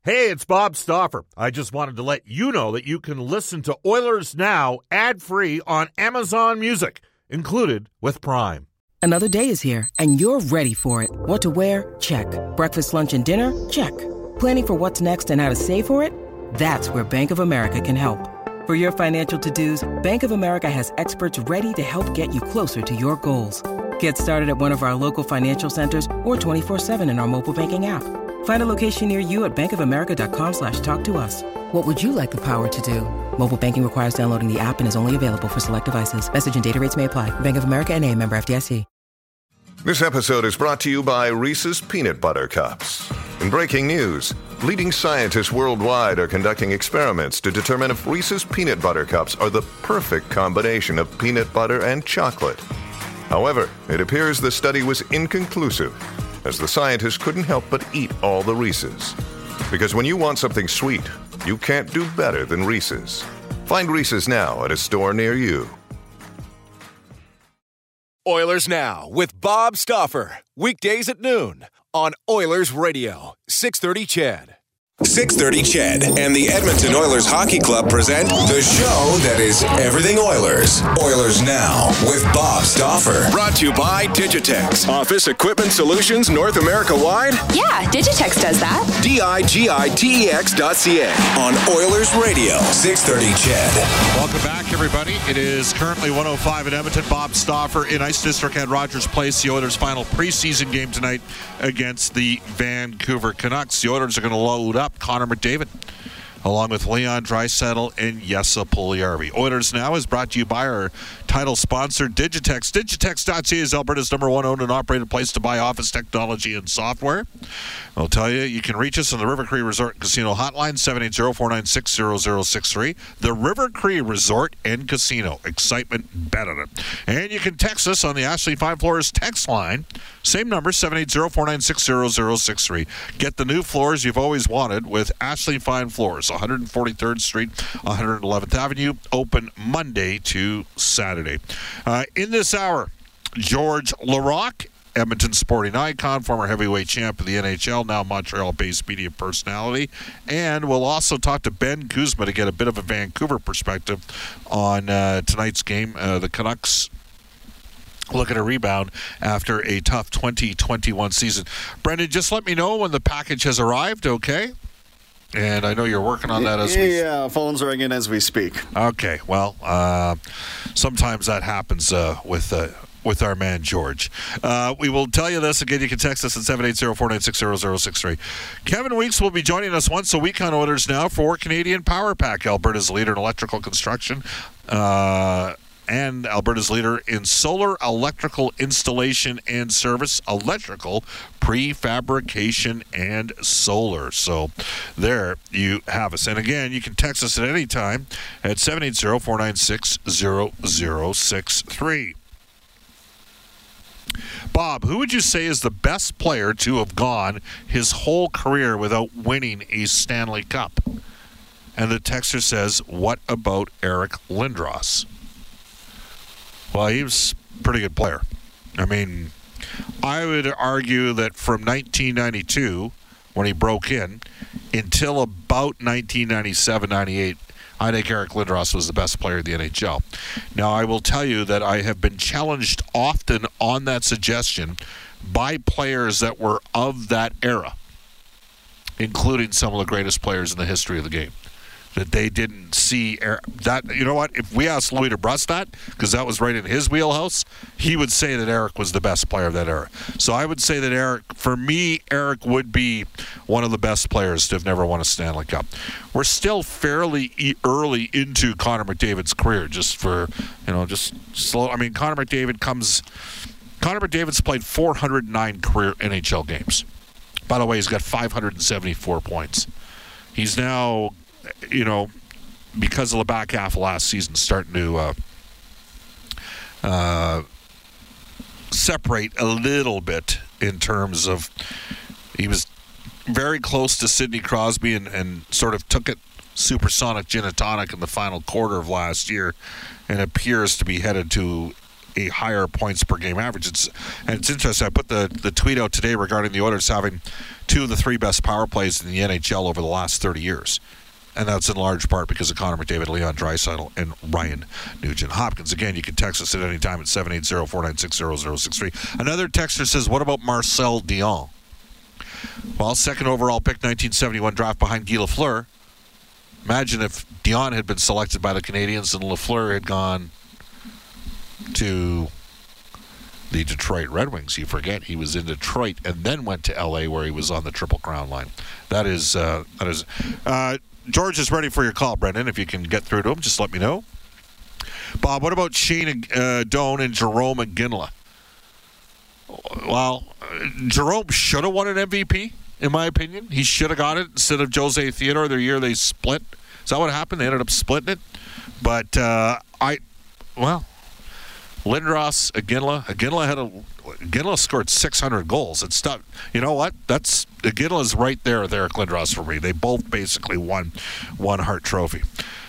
Hey, it's Bob Stauffer. I just wanted to let you know that you can listen to Oilers Now ad-free on Amazon Music, included with Prime. Another day is here, and you're ready for it. What to wear? Check. Breakfast, lunch, and dinner? Check. Planning for what's next and how to save for it? That's where Bank of America can help. For your financial to-dos, Bank of America has experts ready to help get you closer to your goals. Get started at one of our local financial centers or 24/7 in our mobile banking app. Find a location near you at bankofamerica.com/talktous. What would you like the power to do? Mobile banking requires downloading the app and is only available for select devices. Message and data rates may apply. Bank of America N.A., member FDIC. This episode is brought to you by Reese's Peanut Butter Cups. In breaking news, leading scientists worldwide are conducting experiments to determine if Reese's Peanut Butter Cups are the perfect combination of peanut butter and chocolate. However, it appears the study was inconclusive, as the scientists couldn't help but eat all the Reese's. Because when you want something sweet, you can't do better than Reese's. Find Reese's now at a store near you. Oilers Now with Bob Stauffer. Weekdays at noon on Oilers Radio, 630 CHED. 630 CHED and the Edmonton Oilers Hockey Club present the show that is everything Oilers. Oilers Now with Bob Stauffer. Brought to you by Digitex. Office Equipment Solutions North America wide? Yeah, Digitex does that. digitex.ca. On Oilers Radio, 630 CHED. Welcome back, everybody. It is currently 1:05 in Edmonton. Bob Stauffer in Ice District at Rogers Place. The Oilers' final preseason game tonight against the Vancouver Canucks. The Oilers are going to load up Connor McDavid, along with Leon Draisaitl and Jesse Puljujarvi. Oilers Now is brought to you by our title sponsor, Digitex. Digitex.ca is Alberta's #1 owned and operated place to buy office technology and software. I'll tell you, you can reach us on the River Cree Resort and Casino hotline, 780-496-0063. The River Cree Resort and Casino. Excitement, bet on it. And you can text us on the Ashley Fine Floors text line. Same number, 780-496-0063. Get the new floors you've always wanted with Ashley Fine Floors, 143rd Street, 111th Avenue, open Monday to Saturday. In this hour, George Laraque, Edmonton sporting icon, former heavyweight champ of the NHL, now Montreal-based media personality. And we'll also talk to Ben Kuzma to get a bit of a Vancouver perspective on tonight's game. The Canucks look at a rebound after a tough 2021 season. Brendan, just let me know when the package has arrived, okay? And I know you're working on that as we... Yeah, phone's ringing as we speak. Okay, well, sometimes that happens with our man George. We will tell you this again. You can text us at 780-496-0063. Kevin Weeks will be joining us once a week on Oilers Now for Canadian Power Pack, Alberta's leader in electrical construction. And Alberta's leader in solar electrical installation and service, electrical prefabrication and solar. So there you have us. And again, you can text us at any time at 780-496-0063. Bob, who would you say is the best player to have gone his whole career without winning a Stanley Cup? And the texter says, what about Eric Lindros? Well, he was a pretty good player. I mean, I would argue that from 1992, when he broke in, until about 1997-98, I think Eric Lindros was the best player in the NHL. Now, I will tell you that I have been challenged often on that suggestion by players that were of that era, including some of the greatest players in the history of the game, that they didn't see that. You know what? If we asked Louis DeBrusk that, because that was right in his wheelhouse, he would say that Eric was the best player of that era. So I would say that Eric, for me, Eric would be one of the best players to have never won a Stanley Cup. We're still fairly early into Connor McDavid's career, just slow. I mean, Connor McDavid's played 409 career NHL games. By the way, he's got 574 points. He's now, because of the back half of last season, starting to separate a little bit in terms of, he was very close to Sidney Crosby and sort of took it supersonic gin and tonic in the final quarter of last year, and appears to be headed to a higher points per game average. It's interesting. I put the tweet out today regarding the Oilers having 2 of the 3 best power plays in the NHL over the last 30 years. And that's in large part because of Connor McDavid, Leon Draisaitl, and Ryan Nugent-Hopkins. Again, you can text us at any time at 780-496-0063. Another texter says, what about Marcel Dion? Well, second overall pick, 1971 draft behind Guy Lafleur. Imagine if Dion had been selected by the Canadiens and Lafleur had gone to the Detroit Red Wings. You forget he was in Detroit and then went to L.A. where he was on the Triple Crown line. That is George is ready for your call, Brendan. If you can get through to him, just let me know. Bob, what about Shane Doan and Jarome Iginla? Well, Jarome should have won an MVP, in my opinion. He should have got it instead of Jose Theodore the year they split. Is that what happened? They ended up splitting it. But, Lindros, Iginla scored 600 goals. It's tough. You know what? Iginla's right there with Eric Lindros for me. They both basically won one Hart Trophy.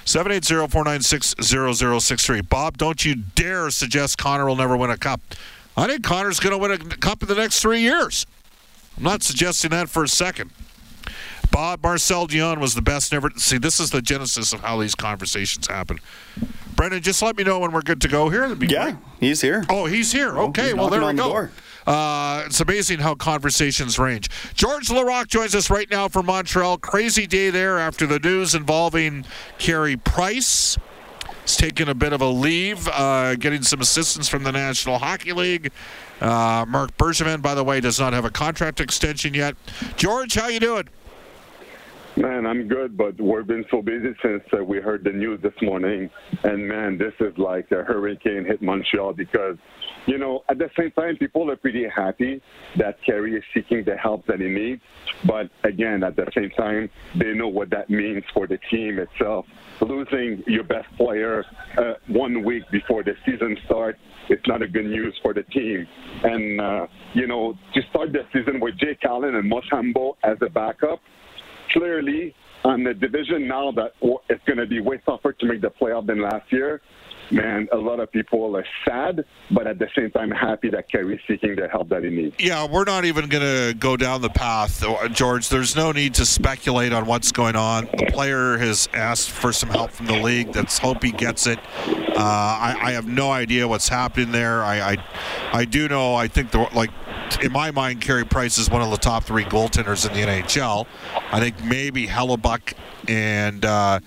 780-496-0063. Bob, don't you dare suggest Connor will never win a cup. I think Connor's going to win a cup in the next 3 years. I'm not suggesting that for a second. Bob, Marcel Dion was the best never. See, this is the genesis of how these conversations happen. Brendan, just let me know when we're good to go here. That'd be great. He's here. Oh, he's here. Okay, well, there we go. It's amazing how conversations range. George Larocque joins us right now from Montreal. Crazy day there after the news involving Carey Price. He's taking a bit of a leave, getting some assistance from the National Hockey League. Marc Bergevin, by the way, does not have a contract extension yet. George, how you doing? Man, I'm good, but we've been so busy since we heard the news this morning. And, man, this is like a hurricane hit Montreal because, you know, at the same time, people are pretty happy that Carey is seeking the help that he needs. But, again, at the same time, they know what that means for the team itself. Losing your best player 1 week before the season starts, it's not a good news for the team. And, you know, to start the season with Jake Allen and Mutombo as a backup, clearly, on the division now that it's going to be way tougher to make the playoff than last year, man, a lot of people are sad, but at the same time happy that Carey's seeking the help that he needs. Yeah, we're not even going to go down the path, George. There's no need to speculate on what's going on. The player has asked for some help from the league. Let's hope he gets it. I have no idea what's happening there. I do know, I think, in my mind, Carey Price is one of the top 3 goaltenders in the NHL. I think maybe Hellebuyck and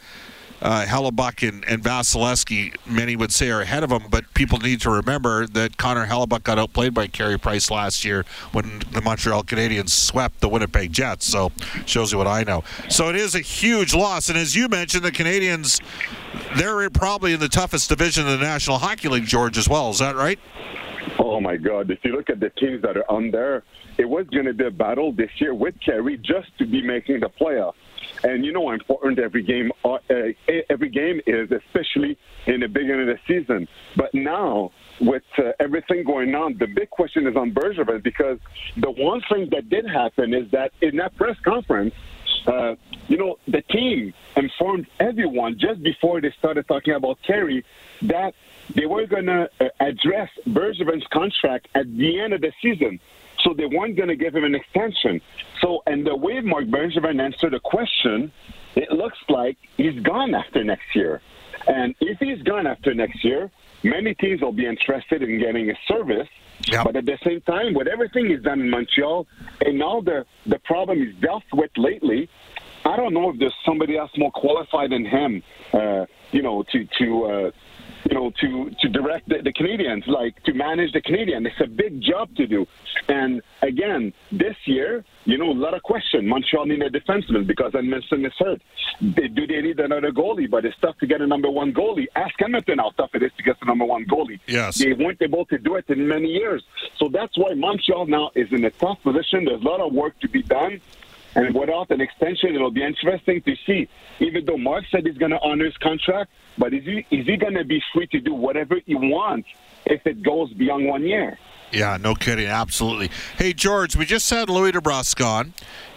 Vasilevsky, many would say, are ahead of him, but people need to remember that Connor Hellebuyck got outplayed by Carey Price last year when the Montreal Canadiens swept the Winnipeg Jets, so shows you what I know. So it is a huge loss, and as you mentioned, the Canadiens, they're probably in the toughest division in the National Hockey League, George, as well. Is that right? Oh, my God. If you look at the teams that are on there, it was going to be a battle this year with Carey just to be making the playoffs. And you know how important every game is, especially in the beginning of the season. But now, with everything going on, the big question is on Bergevin, because the one thing that did happen is that in that press conference, the team informed everyone just before they started talking about Carey that they were going to address Bergevin's contract at the end of the season. So they weren't going to give him an extension. So, and the way Marc Bergevin answered the question, it looks like he's gone after next year. And if he's gone after next year, many teams will be interested in getting a service. Yep. But at the same time, with everything he's done in Montreal and all the problem he's dealt with lately, I don't know if there's somebody else more qualified than him, to direct the Canadiens, like to manage the Canadiens. It's a big job to do. And again, this year, a lot of question. Montreal need a defenseman because Edmondson is hurt. Do they need another goalie? But it's tough to get a number 1 goalie. Ask Edmonton how tough it is to get the number 1 goalie. Yes. They weren't able to do it in many years. So that's why Montreal now is in a tough position. There's a lot of work to be done. And without an extension, it'll be interesting to see. Even though Mark said he's going to honor his contract, but is he going to be free to do whatever he wants if it goes beyond 1 year? Yeah, no kidding. Absolutely. Hey, George, we just had Louis DeBrusk on.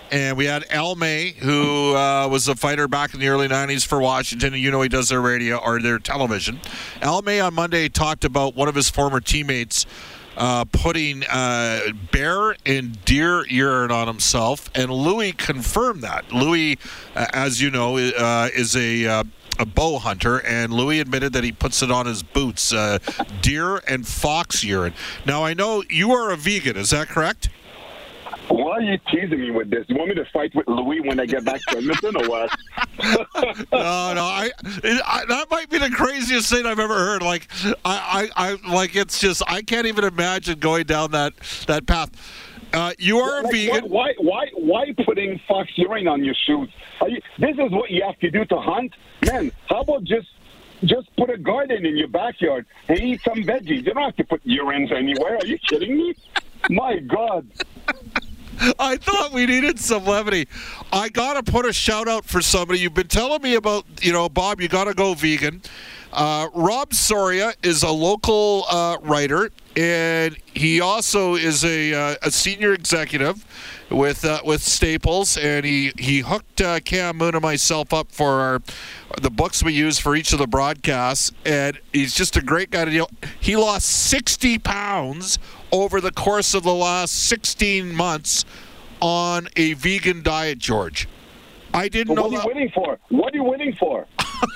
And we had Al May, who was a fighter back in the early 90s for Washington. And you know he does their radio or their television. Al May on Monday talked about one of his former teammates putting bear and deer urine on himself. And Louis confirmed that. Louis, as you know, is a bow hunter, and Louis admitted that he puts it on his boots, deer and fox urine. Now, I know you are a vegan. Is that correct? Why are you teasing me with this? You want me to fight with Louis when I get back to Edmonton or what? No, that might be the craziest thing I've ever heard. Like, I it's just I can't even imagine going down that path. You are a vegan. Why putting fox urine on your shoes? This is what you have to do to hunt, man. How about just put a garden in your backyard and eat some veggies? You don't have to put urines anywhere. Are you kidding me? My God. I thought we needed some levity. I got to put a shout out for somebody. You've been telling me about, Bob, you got to go vegan. Rob Soria is a local writer, and he also is a senior executive with Staples, and he hooked Cam Moon and myself up for the books we use for each of the broadcasts, and he's just a great guy to deal. He lost 60 pounds over the course of the last 16 months on a vegan diet, George. I didn't know that. What are you waiting for?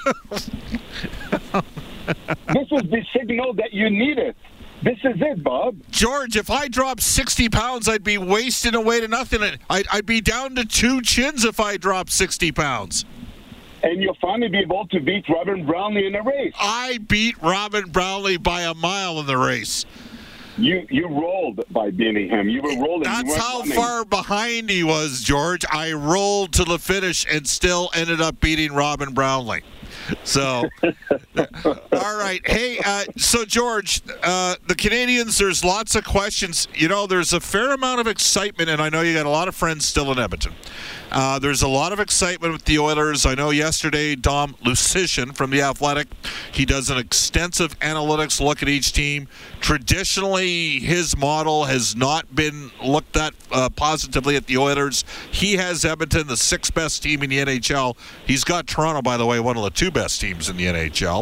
This is the signal that you need it. This is it, Bob. George, if I dropped 60 pounds, I'd be wasting away to nothing. I'd be down to 2 chins if I dropped 60 pounds. And you'll finally be able to beat Robin Brownlee in a race. I beat Robin Brownlee by a mile in the race. You rolled by beating him. You were rolling. That's how far behind he was, George. I rolled to the finish and still ended up beating Robin Brownlee. So, all right. Hey, so George, the Canadians, there's lots of questions. There's a fair amount of excitement, and I know you got a lot of friends still in Edmonton. There's a lot of excitement with the Oilers. I know yesterday Dom Lucian from The Athletic, he does an extensive analytics look at each team. Traditionally, his model has not been looked at positively at the Oilers. He has Edmonton, the 6th best team in the NHL. He's got Toronto, by the way, one of the 2 best teams in the NHL.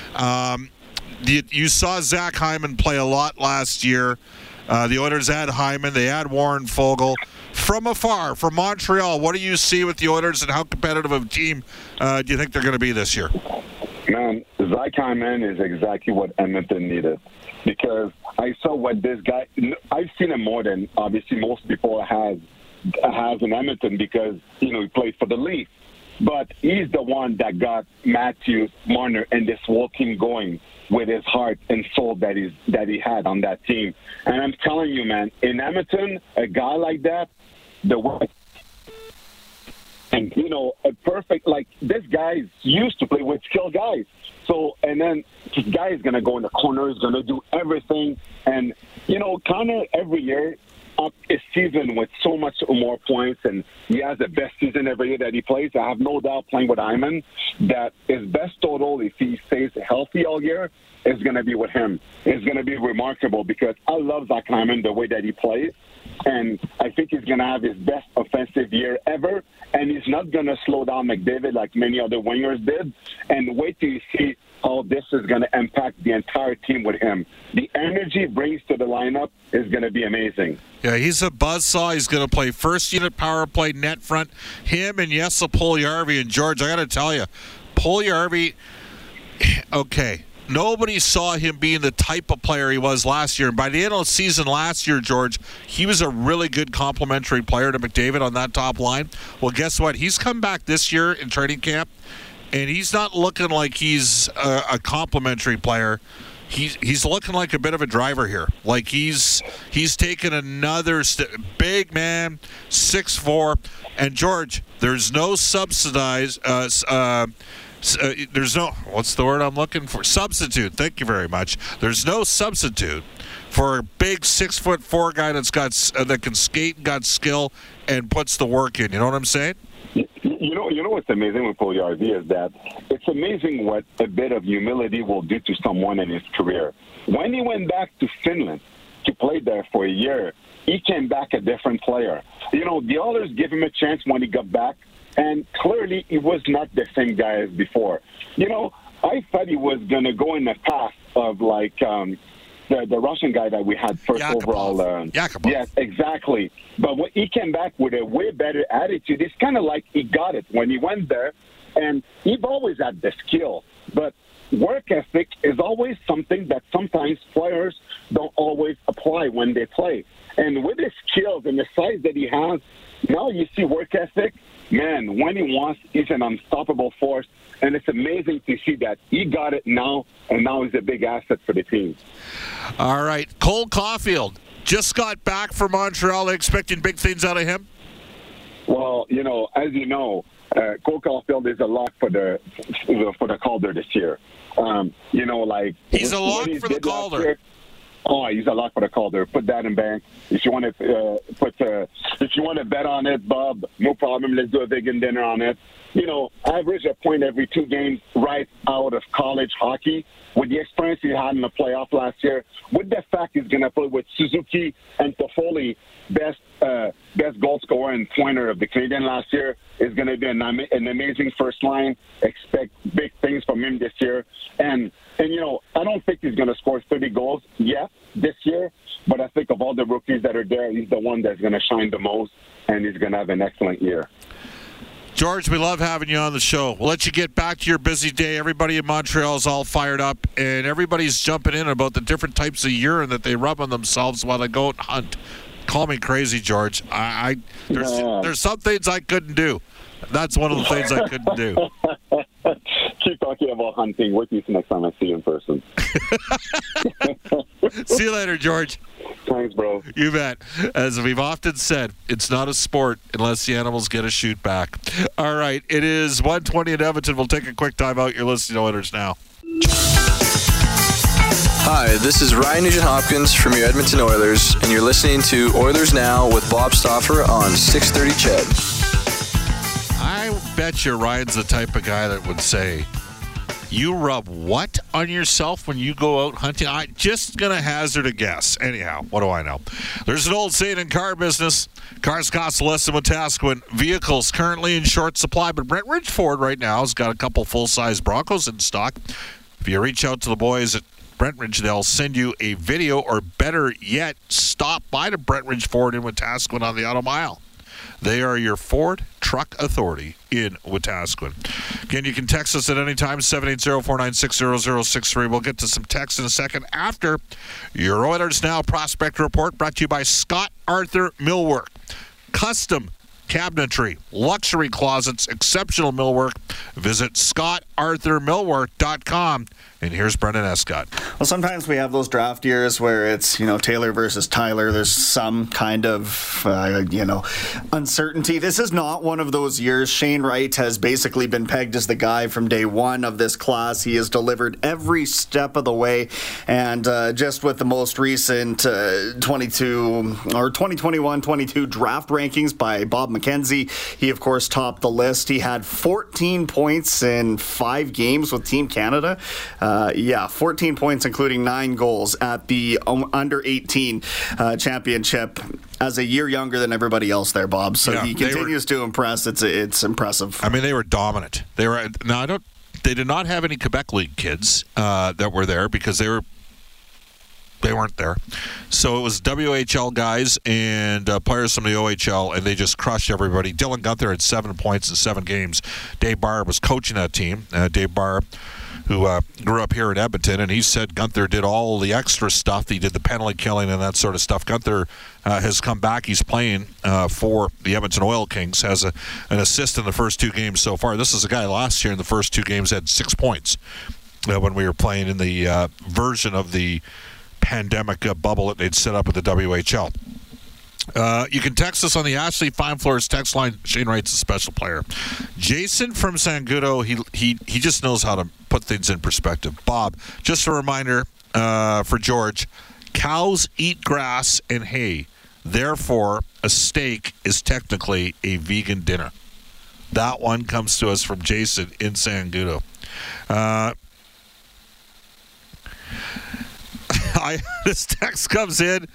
You saw Zach Hyman play a lot last year. The Oilers had Hyman. They had Warren Foegele. From afar, from Montreal, what do you see with the Oilers, and how competitive of a team do you think they're going to be this year? Man, Zach Hyman is exactly what Edmonton needed, because I saw what this guy. I've seen him more than obviously most people has in Edmonton, because he played for the Leafs. But he's the one that got Matthews, Marner, and this whole team going with his heart and soul that he had on that team. And I'm telling you, man, in Edmonton, a guy like that, the way, and a perfect, like, this guy's used to play with skilled guys. So, and then this guy is going to go in the corner, is going to do everything. And, Connor every year up his season with so much more points, and he has the best season every year that he plays. I have no doubt, playing with Hyman, that his best total, if he stays healthy all year, is going to be with him. It's going to be remarkable, because I love Zach Hyman, the way that he plays, and I think he's going to have his best offensive year ever, and he's not going to slow down McDavid like many other wingers did. And wait till you see how this is going to impact the entire team with him. The energy he brings to the lineup is going to be amazing. Yeah, he's a buzzsaw. He's going to play first unit power play, net front. Him and Jesse Puljujarvi. And George, I got to tell you, Puljujarvi, okay, nobody saw him being the type of player he was last year. And by the end of the season last year, George, he was a really good complementary player to McDavid on that top line. Well, guess what? He's come back this year in training camp, and he's not looking like he's a complimentary player. He's looking like a bit of a driver here. Like he's taken another big man, 6'4", and George, there's no subsidized. There's no, what's the word I'm looking for? Substitute. Thank you very much. There's no substitute for a big 6'4" guy that can skate and got skill and puts the work in. You know what I'm saying? You know what's amazing with Puljujarvi is that it's amazing what a bit of humility will do to someone in his career. When he went back to Finland, to play there for a year. He came back a different player. You know, the Oilers gave him a chance when he got back, and clearly he was not the same guy as before. You know, I thought he was going to go in the path of, like, the Russian guy that we had first Yakupov. overall. Yakupov. Yes, exactly. But when he came back with a way better attitude, it's kind of like he got it when he went there, and he's always had the skill. But work ethic is always something that sometimes players don't always apply when they play. And with his skills and the size that he has, now you see work ethic. Man, when he wants, he's an unstoppable force. And it's amazing to see that he got it now, and now he's a big asset for the team. All right. Cole Caulfield just got back from Montreal. Expecting big things out of him? Well, you know, as you know, Cole Caulfield is a lock for the Calder this year. You know, like he's a lock for the Calder. He's a lock for the Calder. Put that in bank. If you want to if you want to bet on it, Bob, no problem. Let's do a vegan dinner on it. You know, average a point every 2 games right out of college hockey. With the experience he had in the playoff last year, with the fact he's going to play with Suzuki and Toffoli, best goal scorer and pointer of the Canadian last year, is going to be an amazing first line. Expect big things from him this year. And you know, I don't think he's going to score 30 goals yet this year, but I think of all the rookies that are there, he's the one that's going to shine the most, and he's going to have an excellent year. George, we love having you on the show. We'll let you get back to your busy day. Everybody in Montreal is all fired up, and everybody's jumping in about the different types of urine that they rub on themselves while they go out and hunt. Call me crazy, George. There's some things I couldn't do. That's one of the things I couldn't do. Keep talking about hunting. With you next time I see you in person. See you later, George. Thanks, bro. You bet. As we've often said, it's not a sport unless the animals get a shoot back. All right, it is 1:20 in Edmonton. We'll take a quick time out. You're listening to Oilers Now. Hi, this is Ryan Nugent-Hopkins from your Edmonton Oilers, and you're listening to Oilers Now with Bob Stauffer on 630 CHED. I bet you Ryan's the type of guy that would say, you rub what on yourself when you go out hunting? I'm just going to hazard a guess. Anyhow, what do I know? There's an old saying in car business, cars cost less than Wetaskiwin. Vehicles currently in short supply, but Brent Ridge Ford right now has got a couple full-size Broncos in stock. If you reach out to the boys at Brent Ridge, they'll send you a video, or better yet, stop by to Brent Ridge Ford in Wetaskiwin on the Auto Mile. They are your Ford truck authority in Wetaskiwin. Again, you can text us at any time, 780-496-0063. We'll get to some texts in a second after your Oilers Now Prospect Report, brought to you by Scott Arthur Millwork. Custom cabinetry, luxury closets, exceptional millwork. Visit ScottArthurMillwork.com. And here's Brendan Escott. Well, sometimes we have those draft years where it's, Taylor versus Tyler. There's some kind of, uncertainty. This is not one of those years. Shane Wright has basically been pegged as the guy from day one of this class. He has delivered every step of the way. And just with the most recent 2021-22 draft rankings by Bob McKenzie, he, of course, topped the list. He had 14 points in 5 games with Team Canada. 14 points, including 9 goals at the under-18 championship as a year younger than everybody else there, Bob. So he continues to impress. It's impressive. I mean, they were dominant. They did not have any Quebec League kids that were there because they weren't there. So it was WHL guys and players from the OHL, and they just crushed everybody. Dylan Guenther had 7 points in 7 games. Dave Barr was coaching that team. Dave Barr, who grew up here in Edmonton, and he said Guenther did all the extra stuff. He did the penalty killing and that sort of stuff. Guenther has come back. He's playing for the Edmonton Oil Kings, has an assist in the first 2 games so far. This is a guy last year in the first 2 games had 6 points when we were playing in the version of the pandemic bubble that they'd set up with the WHL. You can text us on the Ashley Fine Floors text line. Shane Wright's a special player. Jason from Sangudo, he just knows how to put things in perspective. Bob, just a reminder for George, cows eat grass and hay. Therefore, a steak is technically a vegan dinner. That one comes to us from Jason in This text comes in.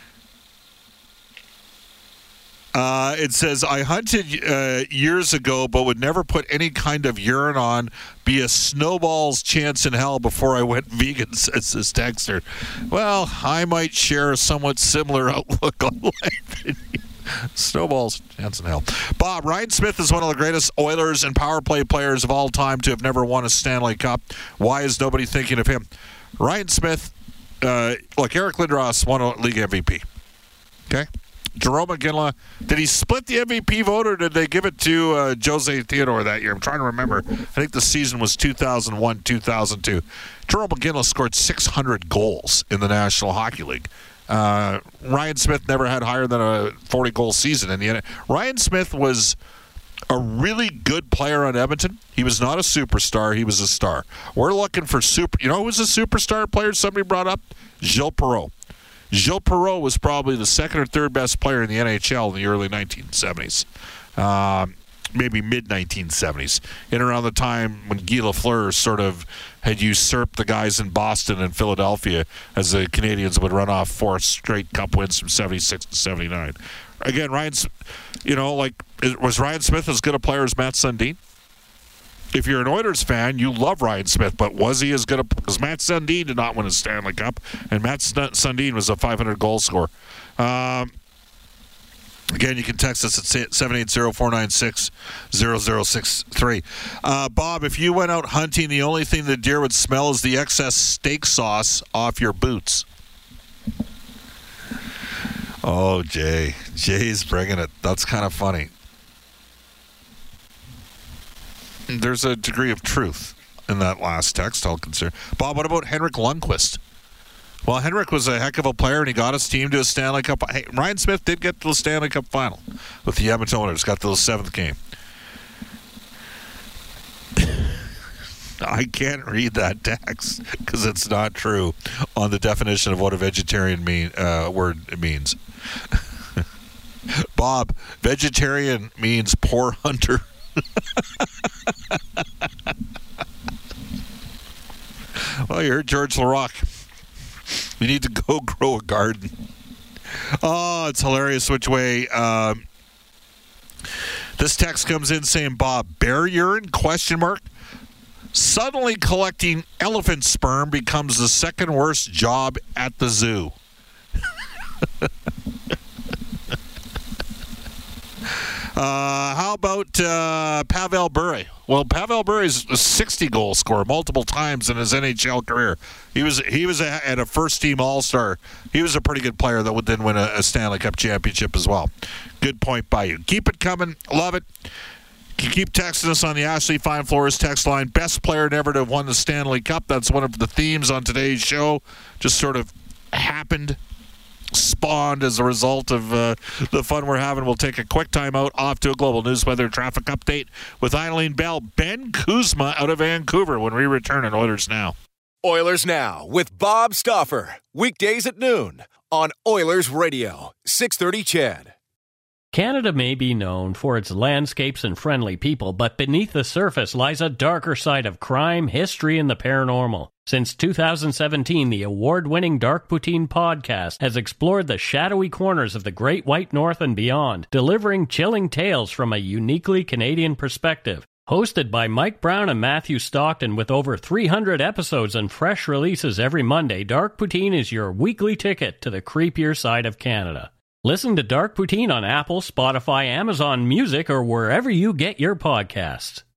It says, I hunted years ago, but would never put any kind of urine on. Be a snowball's chance in hell before I went vegan, says this texter. Well, I might share a somewhat similar outlook on life. Snowball's chance in hell. Bob, Ryan Smith is one of the greatest Oilers and power play players of all time to have never won a Stanley Cup. Why is nobody thinking of him? Ryan Smith, look, Eric Lindros won a league MVP. Okay? Jerome McGinley, did he split the MVP vote or did they give it to Jose Theodore that year? I'm trying to remember. I think the season was 2001, 2002. Jerome McGinley scored 600 goals in the National Hockey League. Ryan Smith never had higher than a 40-goal season in the end. Ryan Smith was a really good player on Edmonton. He was not a superstar. He was a star. We're looking for super. You know who was a superstar player somebody brought up? Gilles Perreault. Gilles Perreault was probably the second or third best player in the NHL in the early 1970s. Maybe mid-1970s. In around the time when Guy Lafleur sort of had usurped the guys in Boston and Philadelphia as the Canadians would run off 4 straight Cup wins from 76 to 79. Again, was Ryan Smith as good a player as Matt Sundin? If you're an Oilers fan, you love Ryan Smith, but was he as good because Matt Sundin did not win a Stanley Cup, and Matt Sundin was a 500-goal scorer. Again, you can text us at 780-496-0063. Bob, if you went out hunting, the only thing the deer would smell is the excess steak sauce off your boots. Oh, Jay's bringing it. That's kind of funny. There's a degree of truth in that last text, I'll consider. Bob, what about Henrik Lundqvist? Well, Henrik was a heck of a player, and he got his team to a Stanley Cup. Hey, Ryan Smith did get to the Stanley Cup final with the Edmonton Oilers. Got to the 7th game. I can't read that text because it's not true on the definition of what a vegetarian word means. Bob, vegetarian means poor hunter. Well, you heard George Larocque. You need to go grow a garden. Oh, it's hilarious which way. This text comes in saying, Bob, bear urine, ? Suddenly collecting elephant sperm becomes the second worst job at the zoo. How about Pavel Bure? Well, Pavel Bure is a 60-goal scorer multiple times in his NHL career. He was at a first-team All-Star. He was a pretty good player that would then win a Stanley Cup championship as well. Good point by you. Keep it coming. Love it. You keep texting us on the Ashley Fine Floors text line. Best player never to have won the Stanley Cup. That's one of the themes on today's show. Just sort of happened. Spawned as a result of the fun we're having. We'll take a quick time out, off to a global news weather traffic update with Eileen Bell. Ben Kuzma out of Vancouver when we return on Oilers Now. Oilers Now with Bob Stauffer. Weekdays at noon on Oilers Radio, 630 CHED. Canada may be known for its landscapes and friendly people, but beneath the surface lies a darker side of crime, history, and the paranormal. Since 2017, the award-winning Dark Poutine podcast has explored the shadowy corners of the Great White North and beyond, delivering chilling tales from a uniquely Canadian perspective. Hosted by Mike Brown and Matthew Stockton with over 300 episodes and fresh releases every Monday, Dark Poutine is your weekly ticket to the creepier side of Canada. Listen to Dark Poutine on Apple, Spotify, Amazon Music, or wherever you get your podcasts.